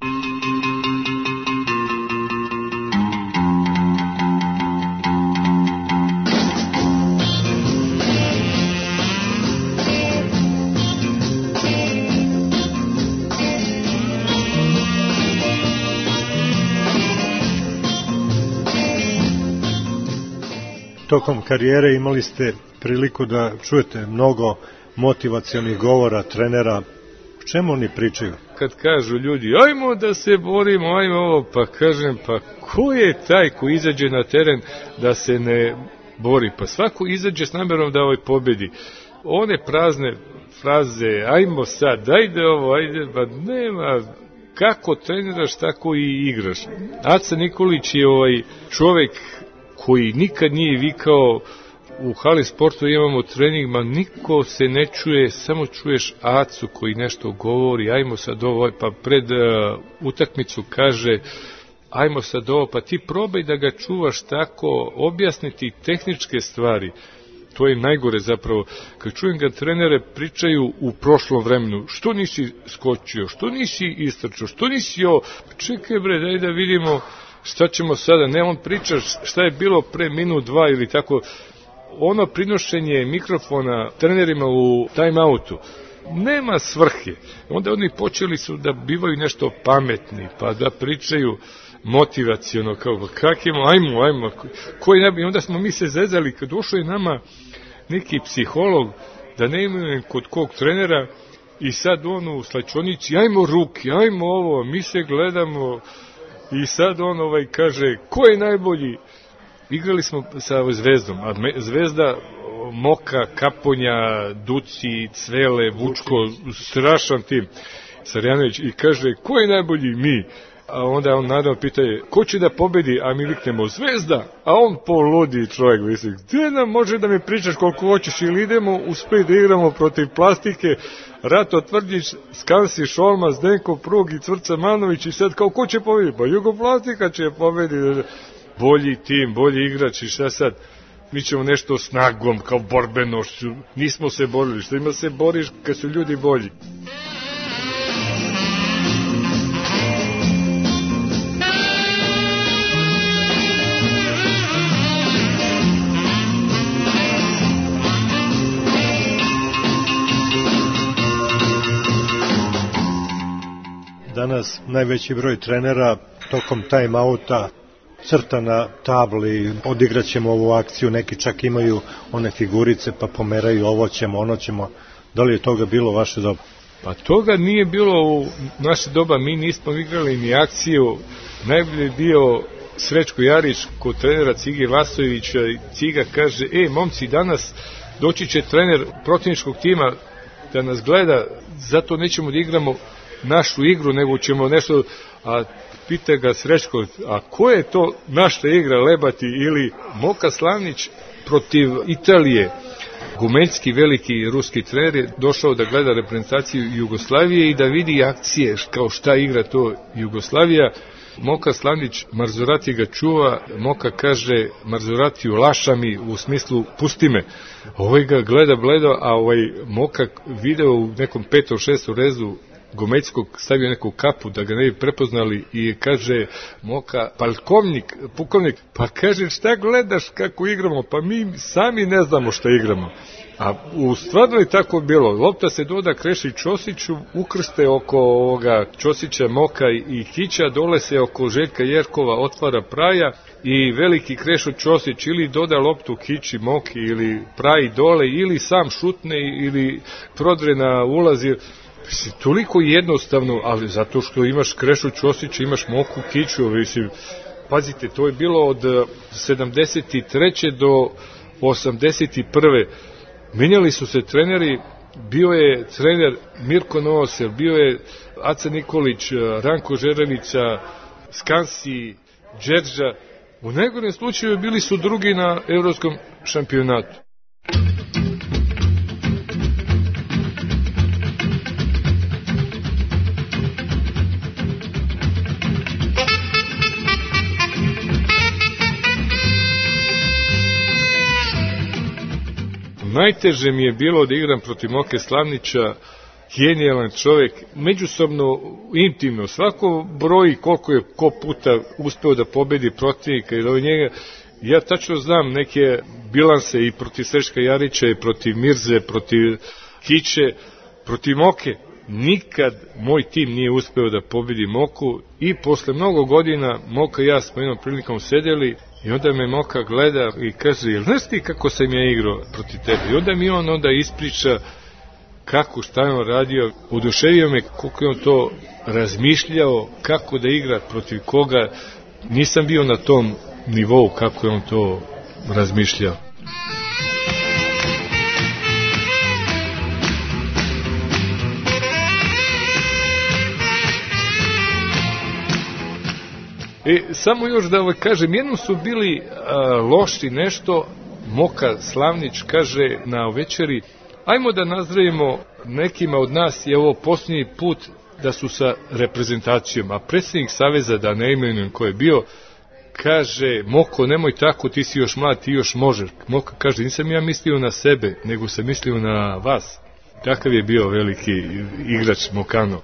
Tokom karijere imali ste priliku da čujete mnogo motivacionih govora trenera. O čemu oni pričaju? Kad kažu ljudi, ajmo da se borimo, ajmo ovo, pa kažem, pa ko je taj ko izađe na teren da se ne bori? Pa svako izađe s namerom da ovaj pobedi. One prazne fraze, ajmo sad, ajde ovo, ajde, pa nema, kako treniraš, tako i igraš. Aca Nikolić je ovaj čovek koji nikad nije vikao, u hali sportu imamo trening, ma niko se ne čuje, samo čuješ Acu koji nešto govori, ajmo sad ovo, pa pred uh, utakmicu kaže, ajmo sad ovo, pa ti probaj da ga čuvaš tako, objasniti tehničke stvari. To je najgore zapravo. Kad čujem ga trenere pričaju u prošlom vremenu, što nisi skočio, što nisi istrčao, što nisi ovo, čekaj bre, daj da vidimo šta ćemo sada, ne, on priča šta je bilo pre minut, dva ili tako. Ono prinošenje mikrofona trenerima u time-outu nema svrhe. Onda oni počeli su da bivaju nešto pametni, pa da pričaju motivaciono, kao kakimo, ajmo, ajmo, koji najbolji. Onda smo mi se zezali, kad došao je nama neki psiholog, da ne imaju kod kog trenera, i sad on u slačonici, ajmo ruke, ajmo ovo, mi se gledamo, i sad on ovaj kaže, ko je najbolji? Igrali smo sa Zvezdom, a Zvezda, Moka, Kaponja, Duci, Cvele, Vučko, strašan tim, Sarjanović, i kaže, ko je najbolji? Mi. A onda on naravno pita je, ko će da pobedi? A mi viknemo, Zvezda, a on poludi čovjek, misli, gdje nam može da mi pričaš koliko hoćeš, ili idemo u Split da igramo protiv Plastike, Rato Tvrđić, Skansi, Šolma, Zdenko Prug i Cvrca Manović, i sad kao, ko će pobedi? Pa Jugoplastika će pobedi. Bolji tim, bolji igrač, i šta sad? Mi ćemo nešto snagom, kao borbenošću, nismo se borili, što ima se boriš kad su ljudi bolji. Danas najveći broj trenera tokom time-outa crta na tabli, odigraćemo ovu akciju, neki čak imaju one figurice pa pomeraju, ovo ćemo, ono ćemo. Da li je toga bilo vaše doba? Pa toga nije bilo u naše doba, mi nismo igrali ni akciju. Najbolje je bio Srećko Jarić kod trenera Cige Vasojevića. Ciga kaže, e, momci, danas doći će trener protivničkog tima da nas gleda, zato nećemo da igramo našu igru, nego ćemo nešto, a pita ga Srećko, a ko je to naša igra, Lebati ili Moka Slavnić protiv Italije? Gumeljski, veliki ruski trener, je došao da gleda reprezentaciju Jugoslavije i da vidi akcije kao šta igra to Jugoslavija. Moka Slavnić, Marzorati ga čuva, Moka kaže Marzoratiju, laša mi, u smislu pusti me. Ovaj ga gleda bledo, a ovaj Moka video u nekom petom, šestom rezu Gomeljskog, stavio neku kapu da ga ne bi prepoznali i kaže Moka, palkovnik, pukovnik, pa kaže, šta gledaš kako igramo, pa mi sami ne znamo šta igramo. A u stvarno je tako bilo, lopta se doda Kreši Ćosiću, ukrste oko ovoga Ćosića, Moka i Kića, dole se oko Željka Jerkova otvara Praja i veliki Krešo Ćosić ili doda loptu Kići, Moki ili Praji dole, ili sam šutne ili prodre na ulazi. Mislim, toliko jednostavno, ali zato što imaš Krešu Ćosića, imaš Moku Kiću, mislim, pazite, to je bilo od sedamdeset treće do osamdeset prve Menjali su se treneri, bio je trener Mirko Novosel, bio je Aca Nikolić, Ranko Žerevica, Skansi, Đerđa. U najgorem slučaju bili su drugi na evropskom šampionatu. Najteže mi je bilo da igram protiv Moke Slavnića, genijalan čovjek, međusobno intimno, svako broji koliko je ko puta uspeo da pobedi protivnika i do njega. Ja tačno znam neke bilanse i protiv Srečka Jarića, i protiv Mirze, protiv Kiće, protiv Moke. Nikad moj tim nije uspeo da pobedi Moku i posle mnogo godina Moka i ja smo jednom prilikom sedeli i onda me Moka gleda i kaže, jel znaš ti kako sam ja igrao protiv tebe? I onda mi on onda ispriča kako, šta je on radio, oduševio me koliko je on to razmišljao, kako da igra, protiv koga. Nisam bio na tom nivou kako je on to razmišljao. E, samo još da ovaj kažem, jednom su bili a, loši nešto, Moka Slavnić kaže na večeri, ajmo da nazdravimo nekima od nas, je ovo posljednji put da su sa reprezentacijom, a predsjednik Saveza, da ne imenujem ko je bio, kaže, Moko, nemoj tako, ti si još mlad, ti još možeš. Moka kaže, nisam ja mislio na sebe, nego sam mislio na vas. Takav je bio veliki igrač Mokano.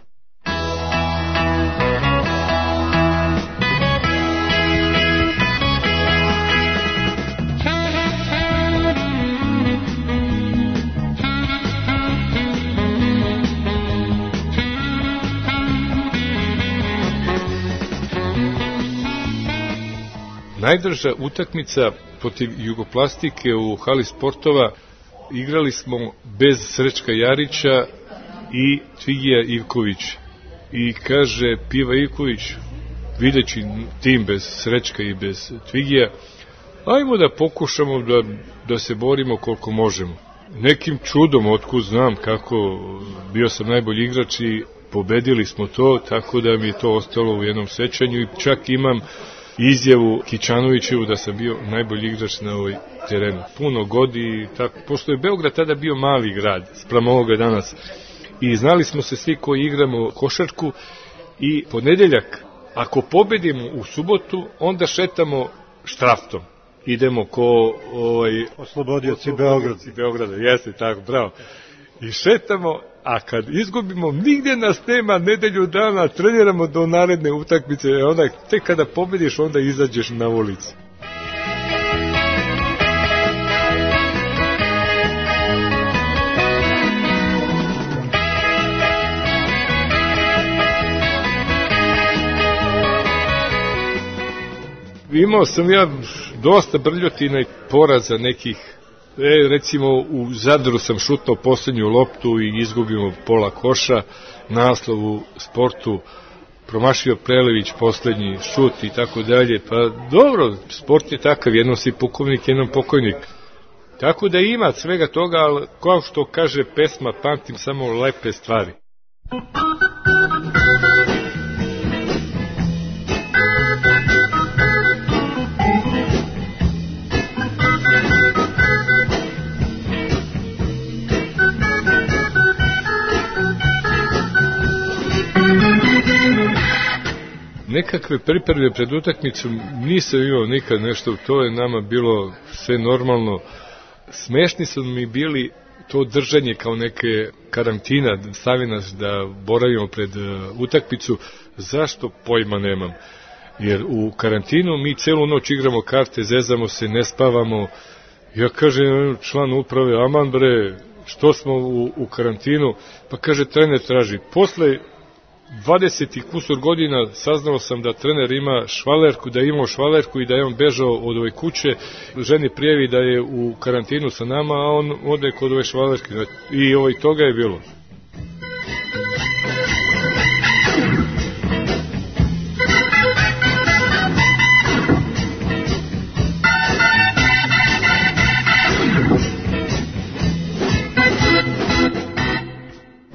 Najdrža utakmica protiv Jugoplastike u hali sportova, igrali smo bez Srečka Jarića i Tvigija Ivković. I kaže Piva Ivković, videći tim bez Srećka i bez Tvigija, ajmo da pokušamo da, da se borimo koliko možemo. Nekim čudom, otkud znam kako, bio sam najbolji igrač i pobedili smo to, tako da mi je to ostalo u jednom sećanju i čak imam izjavu Kićanovićevu da sam bio najbolji igrač na ovoj terenu. Puno godi, tako, pošto je Beograd tada bio mali grad, sprem ovoga danas, i znali smo se svi koji igramo košarku i ponedeljak, ako pobedimo u subotu, onda šetamo štraftom. Idemo ko ovaj, oslobodioci Beograda. Beograda, jeste tako, bravo. I šetamo, a kad izgubimo, nigdje nas nema nedelju dana, treniramo do naredne utakmice, onda tek kada pobediš, onda izađeš na ulicu. Imao sam ja dosta brljotina i poraza nekih. E, recimo u Zadru sam šutao posljednju loptu i izgubimo pola koša, naslov u sportu, promašio Prelević posljednji šut i tako dalje, pa dobro, sport je takav, jednom si pukovnik, jednom pokojnik. Tako da ima svega toga, ali kao što kaže pesma, pamtim samo lepe stvari. Nekakve pripreme pred utakmicom nisam imao nikad nešto, to je nama bilo sve normalno. Smešni su mi bili to držanje kao neke karantina, stavi nas da boravimo pred utakmicu, zašto pojma nemam. Jer u karantinu mi celu noć igramo karte, zezamo se, ne spavamo. Ja kažem član uprave, aman bre, što smo u, u karantinu, pa kaže trener traži. Posle dvadeset i kusur godina saznao sam da trener ima švalerku, da je imao švalerku i da je on bežao od ove kuće, ženi prijavi da je u karantinu sa nama, a on ode kod ove švalerke i ovaj toga je bilo.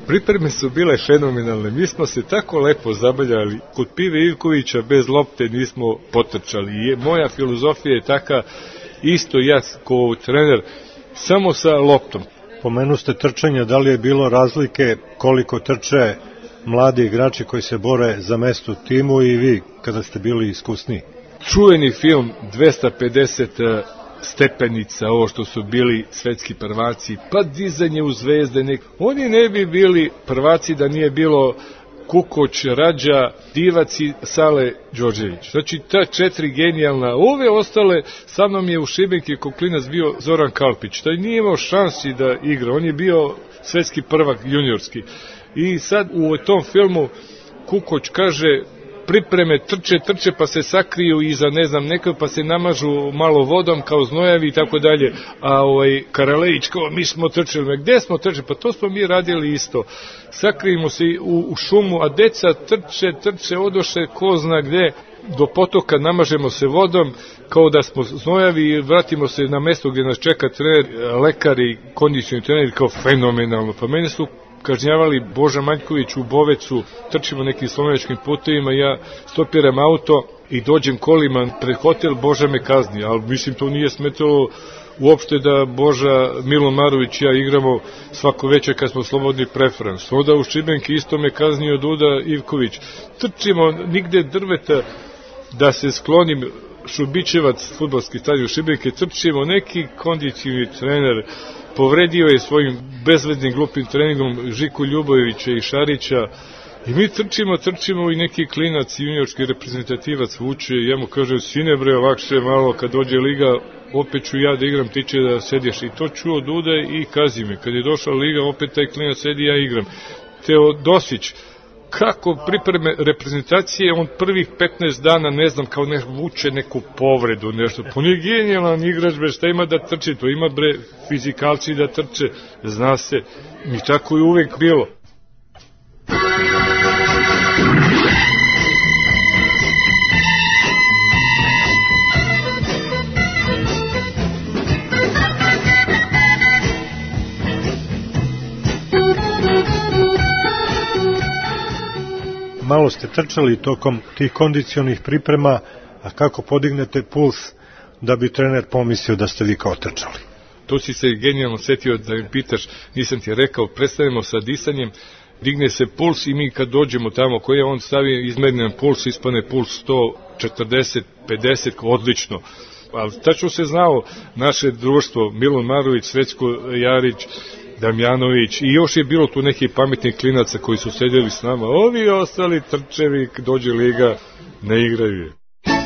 pripreme su bile fenomenalne. Mi smo se tako lepo zabavljali. Kod Pive Ivkovića bez lopte nismo potrčali. I moja filozofija je taka, isto ja kao trener, samo sa loptom. Pomenu ste trčanje, da li je bilo razlike koliko trče mladi igrači koji se bore za mesto u timu i vi kada ste bili iskusniji? Čuveni film dvesta pedeset stepenica, ovo što su bili svetski prvaci, pa dizanje u zvezde. Nek... Oni ne bi bili prvaci da nije bilo Kukoć, Rađa, Divac i Sale Đorđević. Znači, ta četiri genijalna. Ove ostale, sa mnom je u Šibenki kao klinac bio Zoran Kalpić. Taj nije imao šansi da igra. On je bio svetski prvak juniorski. I sad u tom filmu Kukoć kaže, pripreme trče, trče pa se sakriju iza ne znam nekog pa se namažu malo vodom kao znojavi i tako dalje, a ovaj Karalejić kao mi smo trčali, gde smo trčali, pa to smo mi radili isto, sakrijemo se u, u šumu, a deca trče, trče, odoše ko zna gde, do potoka namažemo se vodom kao da smo znojavi i vratimo se na mesto gdje nas čeka trener, lekar i kondicioni trener, kao fenomenalno. Pa mene su kažnjavali Boža Maljković u Bovecu, trčimo nekim slovenačkim putevima, ja stopiram auto i dođem kolima pred hotel, Boža me kazni, ali mislim to nije smetalo uopšte da Boža, Milon Marović i ja igramo svako večer kad smo slobodni preferans. Onda u Šibenki isto me kaznio Duda Ivković. Trčimo nigde drveta da se sklonim, Šubićevac, fudbalski stadion Šibenke, trčimo, neki kondicijni trener povredio je svojim bezvednim glupim treningom Žiku Ljubojevića i Šarića i mi trčimo, trčimo i neki klinac, juniorski reprezentativac vuče, ja mu kažem, sine bre, lakše malo, kad dođe liga, opet ću ja da igram, ti će da sediš. I to čuo Duda i kazi me. Kad je došla liga, opet taj klinac sedi, ja igram. Teodosić, kako pripreme reprezentacije, on prvih petnaest dana, ne znam, kao nešto vuče neku povredu, nešto. On je genijalan igrač, bre, šta ima da trče, to ima, bre, fizikalci da trče, zna se, i tako je uvek bilo. Malo ste trčali tokom tih kondicionih priprema, a kako podignete puls da bi trener pomislio da ste vi kao trčali? To si se genijalno setio da mi pitaš, nisam ti rekao, prestanemo sa disanjem, digne se puls i mi kad dođemo tamo, koji on stavi izmeren puls, ispane puls sto četrdeset pedeset, odlično. Ali tačno se znao naše društvo, Milon Marović, Svetsko Jarić, Damjanović i još je bilo tu nekih pametnih klinaca koji su sedjeli s nama. Ovi ostali trčevi, dođe liga, ne igraju je.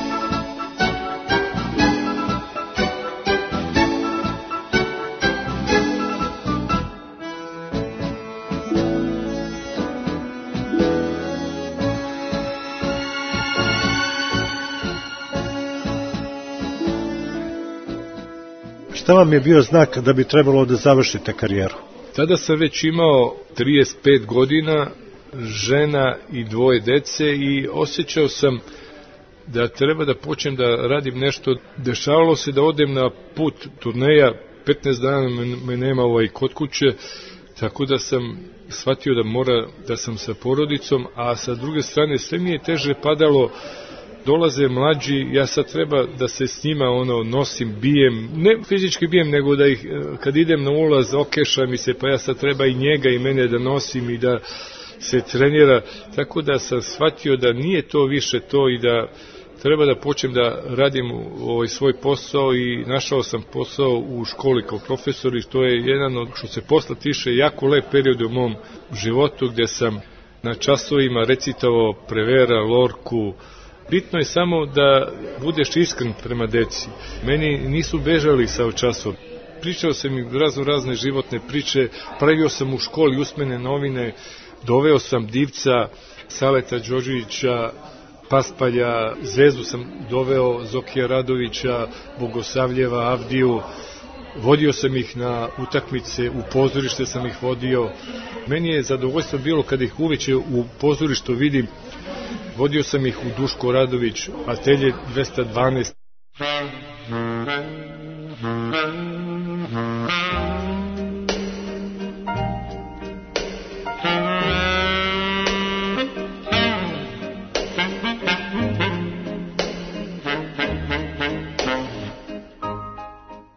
Šta vam je bio znak da bi trebalo da završite karijeru? Tada sam već imao trideset pet godina, žena i dvoje dece i osjećao sam da treba da počnem da radim nešto. Dešavalo se da odem na put turneja, petnaest dana me nema ovaj kod kuće, tako da sam shvatio da mora da sam sa porodicom, a sa druge strane sve mi je teže padalo. Dolaze mlađi, ja sad treba da se s njima ono nosim, bijem, ne fizički bijem, nego da ih, kad idem na ulaz, okeša mi se, pa ja sad treba i njega i mene da nosim i da se trenira, tako da sam shvatio da nije to više to i da treba da počnem da radim ovaj svoj posao i našao sam posao u školi kao profesor i to je jedan od što se posla tiše jako lep period u mom životu gdje sam na časovima recitavao Prevera, Lorku. Bitno je samo da budeš iskren prema deci. Meni nisu bežali sa časov. Pričao sam im razno razne životne priče, pravio sam u školi usmene novine, doveo sam Divca, Saleta Đorđevića, Paspalja, Zvezdu sam doveo, Zokija Radovića, Bogosavljeva, Avdiju, vodio sam ih na utakmice, u pozorište sam ih vodio. Meni je zadovoljstvo bilo kada ih uveče u pozorištu vidim. Vodio sam ih u Duško Radović, Atelje dvesta dvanaest.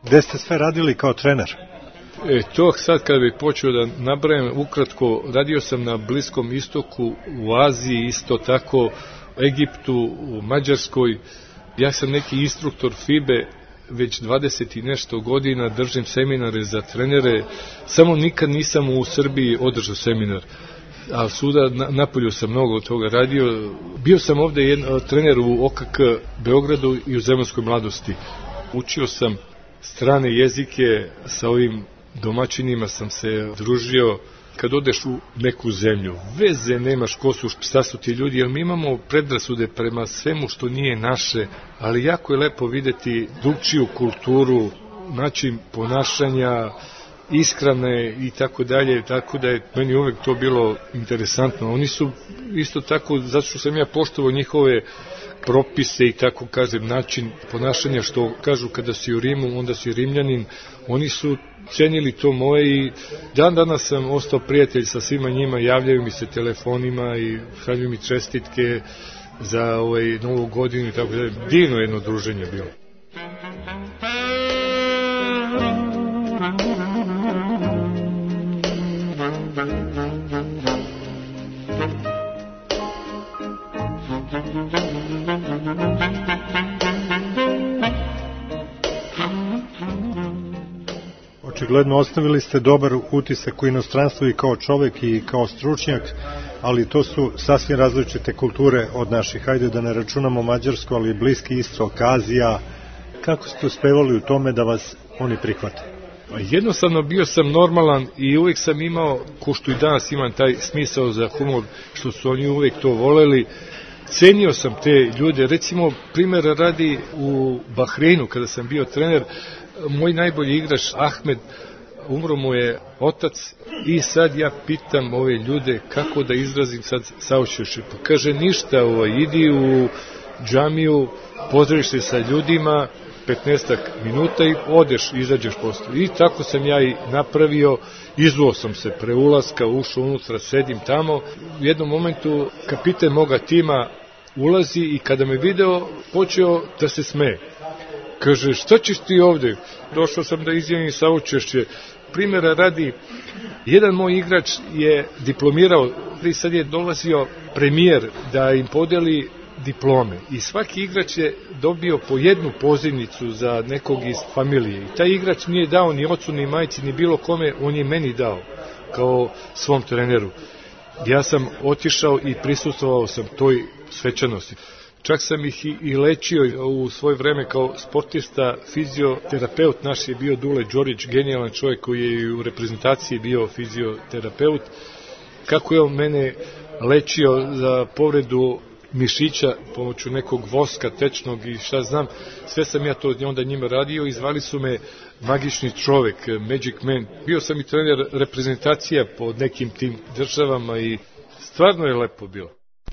Gde ste sve radili kao trener? E, to sad kad bih počeo da nabrajam ukratko, radio sam na Bliskom istoku, u Aziji, isto tako, u Egiptu, u Mađarskoj. Ja sam neki instruktor F I B E, već dvadeset i nešto godina, držim seminare za trenere, samo nikad nisam u Srbiji održao seminar. A suda napolju sam mnogo toga radio. Bio sam ovde jedan trener u O K K Beogradu i u Zemunskoj mladosti. Učio sam strane jezike, sa ovim domaćinima sam se družio. Kad odeš u neku zemlju, veze nemaš ko su, šta su ti ljudi, jer mi imamo predrasude prema svemu što nije naše, ali jako je lepo videti drugčiju kulturu, način ponašanja, ishrane i tako dalje, tako da je meni uvek to bilo interesantno. Oni su isto tako, zato što sam ja poštovao njihove propise i tako kažem, način ponašanja, što kažu kada si u Rimu, onda si Rimljanin, oni su cenili to moje i dan danas sam ostao prijatelj sa svima njima, javljaju mi se telefonima i šalju mi čestitke za ovaj novu godinu i tako dalje. Divno jedno druženje bilo. Očigledno ostavili ste dobar utisak u inostranstvu i kao čovek i kao stručnjak, ali to su sasvim različite kulture od naših. Hajde da ne računamo Mađarsku, ali Bliski istok, Azija. Kako ste uspevali u tome da vas oni prihvate? Jednostavno bio sam normalan i uvek sam imao, ko što i danas imam taj smisao za humor, što su oni uvek to voleli. Cenio sam te ljude, recimo primjera radi u Bahreinu kada sam bio trener, moj najbolji igrač Ahmed, umro mu je otac i sad ja pitam ove ljude kako da izrazim sad saučešće. Pa kaže ništa, ovaj, idi u džamiju, pozdraviš se sa ljudima, petnaestak minuta i odeš, izađeš posle. I tako sam ja i napravio, izvuo sam se pre ulaska, ušao unutra, sedim tamo. U jednom momentu kapiten moga tima ulazi i kada me video, počeo da se smeje. Kaže, šta ćeš ti ovde? Došao sam da izjavim saučešće. Primjera radi, jedan moj igrač je diplomirao, i sad je dolazio premijer da im podeli diplome. I svaki igrač je dobio po jednu pozivnicu za nekog iz familije. I taj igrač nije dao ni ocu, ni majci, ni bilo kome, on je meni dao kao svom treneru. Ja sam otišao i prisustvovao sam toj svečanosti. Čak sam ih i, i lečio u svoje vreme kao sportista, fizioterapeut naš je bio Dule Đorić, genijalan čovjek koji je i u reprezentaciji bio fizioterapeut. Kako je on mene lečio za povredu mišića pomoću nekog voska tečnog i šta znam, sve sam ja to onda njima radio i zvali su me magični čovek, Magic Man. Bio sam i trener reprezentacija po nekim tim državama i stvarno je lepo bilo.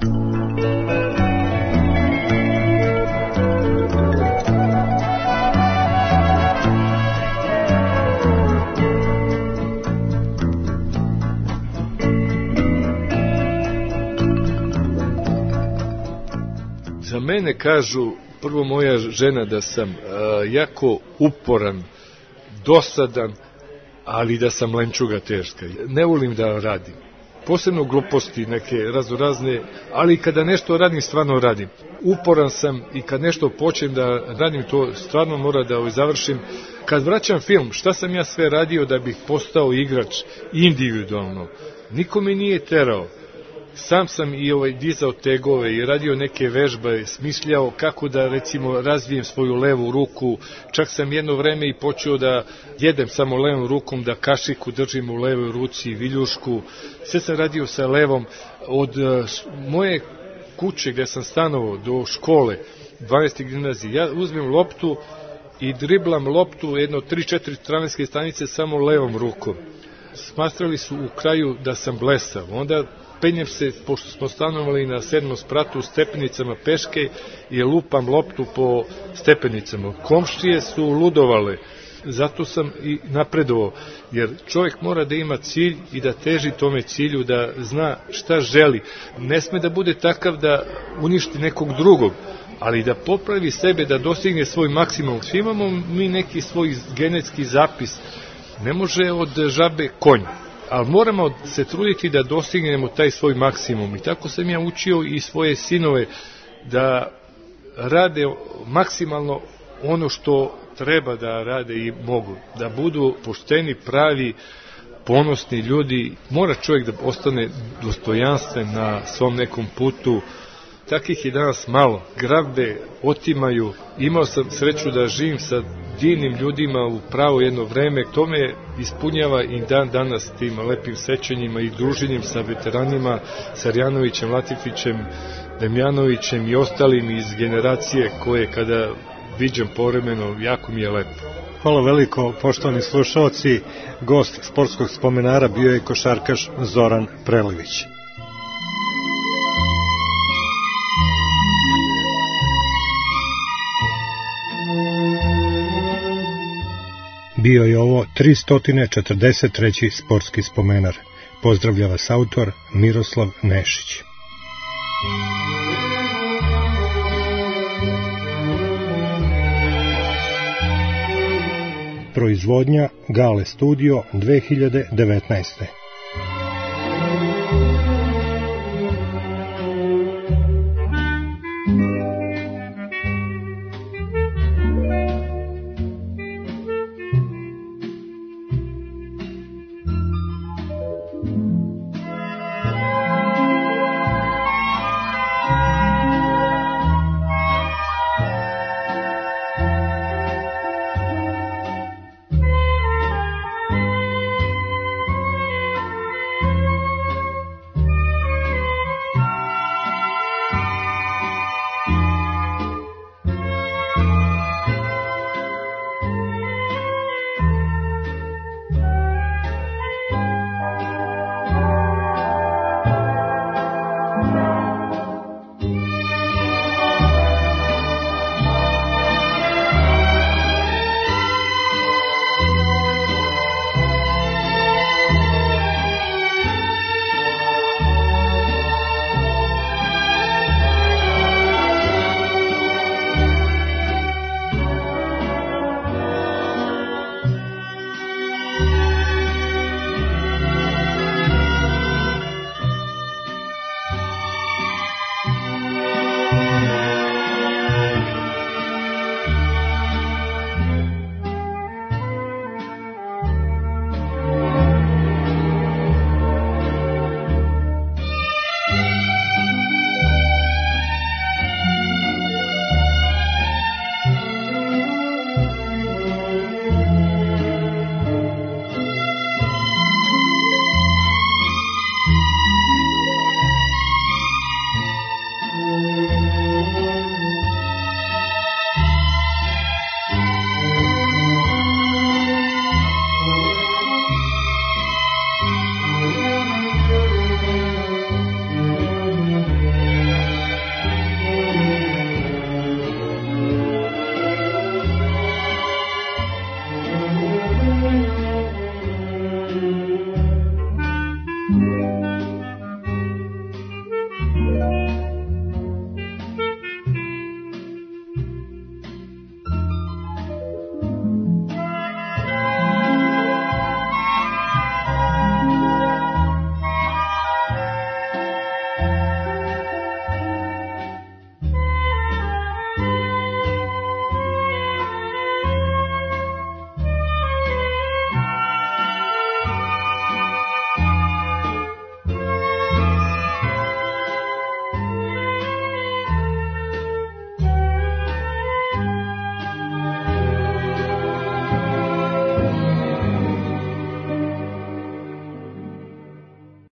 Za mene kažu, prvo moja žena, da sam uh, jako uporan, dosadan, ali da sam lenčuga teška. Ne volim da radim. Posebno gluposti neke raznorazne, ali kada nešto radim, stvarno radim. Uporan sam i kad nešto počnem da radim, to stvarno mora da završim. Kad vraćam film, šta sam ja sve radio da bih postao igrač individualno? Niko me nije terao. Sam sam i ovaj dizao tegove i radio neke vežbe, smišljao kako da recimo razvijem svoju levu ruku. Čak sam jedno vreme i počeo da jedem samo levom rukom, da kašiku držim u levoj ruci, viljušku. Sve sam radio sa levom. Od uh, moje kuće gde sam stanovao do škole, dvanaeste gimnazije, ja uzmem loptu i driblam loptu jedno tri četiri tramvajske stanice samo levom rukom. Smatrali su u kraju da sam blesav. Onda penjem se, pošto smo stanovali na sedmom spratu, stepenicama peške i lupam loptu po stepenicama. Komšije su ludovale, zato sam i napredovao, jer čovjek mora da ima cilj i da teži tome cilju, da zna šta želi. Ne sme da bude takav da uništi nekog drugog, ali da popravi sebe, da dostigne svoj maksimum. Svi imamo mi neki svoj genetski zapis, ne može od žabe konj, ali moramo se truditi da dostignemo taj svoj maksimum. I tako sam ja učio i svoje sinove da rade maksimalno ono što treba da rade i mogu, da budu pošteni, pravi, ponosni ljudi. Mora čovjek da ostane dostojanstven na svom nekom putu. Takih je danas malo. Grabe, otimaju. Imao sam sreću da živim sa divnim ljudima u pravo jedno vreme. To me ispunjava i dan danas tim lepim sećanjima i druženjem sa veteranima, Sarjanovićem, Latifićem, Demjanovićem i ostalim iz generacije koje kada viđam povremeno, jako mi je lepo. Hvala veliko, poštovani slušalci. Gost sportskog spomenara bio je košarkaš Zoran Prelević. Bio je ovo tristo četrdeset treći sportski spomenar. Pozdravlja vas autor Miroslav Nešić. Proizvodnja Gale Studio dve hiljade devetnaeste.